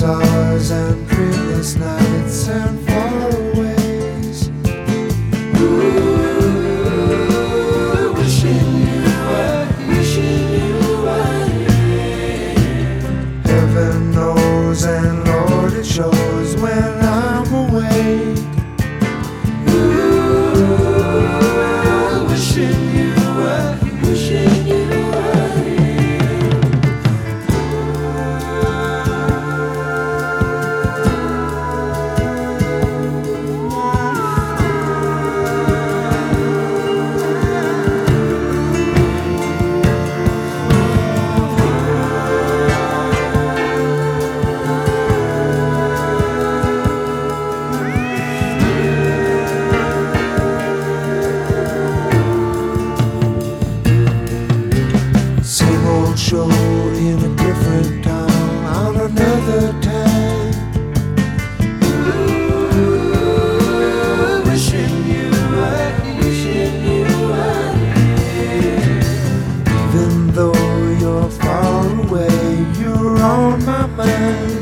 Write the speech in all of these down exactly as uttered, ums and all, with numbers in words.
stars and dreamless nights and faraways. Ooh, wishing you were, wishing you were here. Heaven knows and Lord it shows when I'm awake. Ooh, wishing you were, wishing you were here. Same old show in a different town on another time. Ooh, wishing you were, wishing you were here. Even though you're far away, you're on my mind.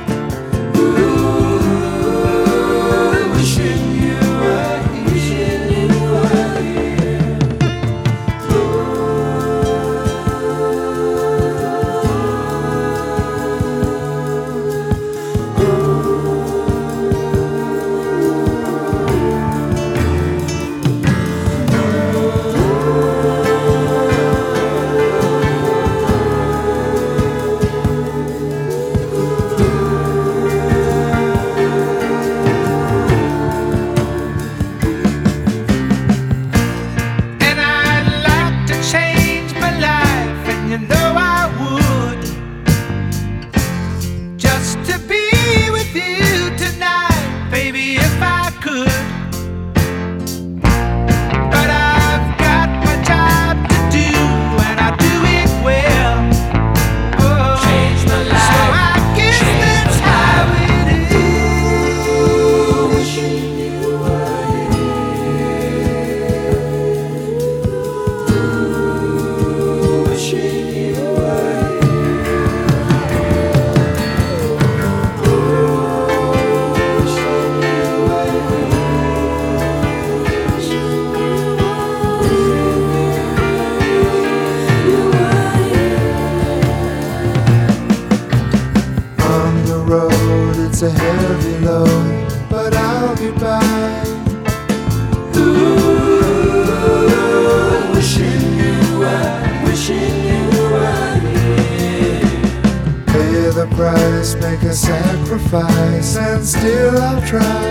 Ooh, wishing you were, wishing you were here. And I'd like to change my life, and you know I would, just to be with you tonight, baby, if I could. But I've got my job to do, and I do it well. Oh, Change my life, so I guess change that's my how it is. Wishing you were here. Wishing you were on the road, it's a heavy load, but I'll be by. Ooh, wishing you were, wishing you were here. Pay the price, make a sacrifice, and still I'll try.